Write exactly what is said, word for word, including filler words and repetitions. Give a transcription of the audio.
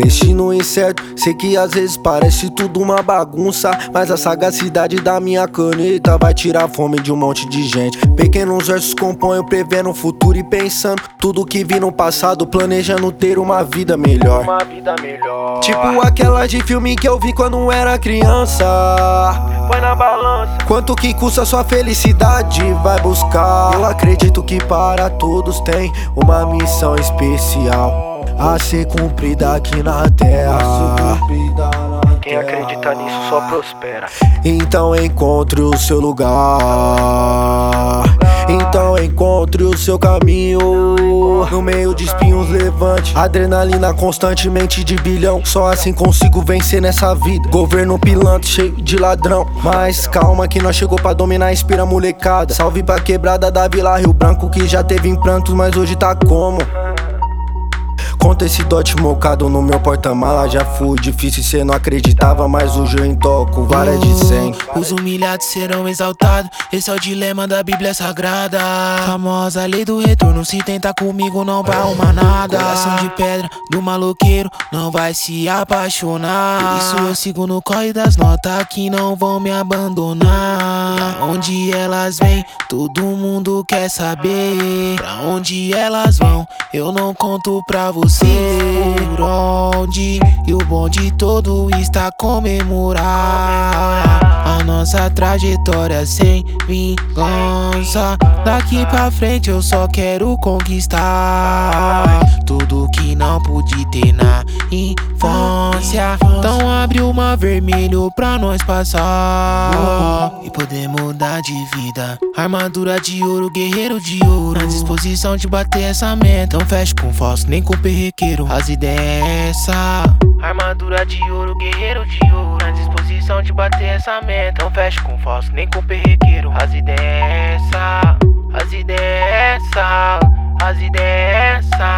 Destino incerto, sei que às vezes parece tudo uma bagunça, mas a sagacidade da minha caneta vai tirar a fome de um monte de gente. Pequenos versos componho prevendo o futuro e pensando tudo que vi no passado, planejando ter uma vida melhor. Uma vida melhor. Tipo aquelas de filme que eu vi quando era criança. Põe na balança. Quanto que custa sua felicidade, vai buscar. Eu acredito que para todos tem uma missão especial a ser cumprida aqui na terra. Quem acredita nisso só prospera. Então encontre o seu lugar. Então encontre o seu caminho. No meio de espinhos levante adrenalina constantemente de bilhão. Só assim consigo vencer nessa vida. Governo pilantra, cheio de ladrão. Mas calma que nós chegou pra dominar, inspira a molecada. Salve pra quebrada da Vila Rio Branco, que já teve em prantos, mas hoje tá como? Conta esse dote mocado no meu porta-mala. Já fui difícil, cê não acreditava, mas hoje eu intoco várias de cem. Os humilhados serão exaltados, esse é o dilema da Bíblia Sagrada. Famosa lei do retorno, se tentar comigo não vai arrumar nada. Coração de pedra do maloqueiro não vai se apaixonar. Por isso eu sigo no corre das notas que não vão me abandonar. Pra onde elas vêm, todo mundo quer saber. Pra onde elas vão, eu não conto pra você. Por onde e o bonde todo está a comemorar a nossa trajetória sem vingança. Daqui pra frente eu só quero conquistar tudo que não pude ter na infância. Então abre uma vermelho pra nós passar e poder mudar de vida. Armadura de ouro, guerreiro de ouro, na disposição de bater essa meta. Não feche com falso, nem com perrequeiro. As ideias é essa. Armadura de ouro, guerreiro de ouro, na disposição de bater essa meta. Não feche com falso, nem com perrequeiro. As ideias é essa. As ideias é essa. As ideias é essa.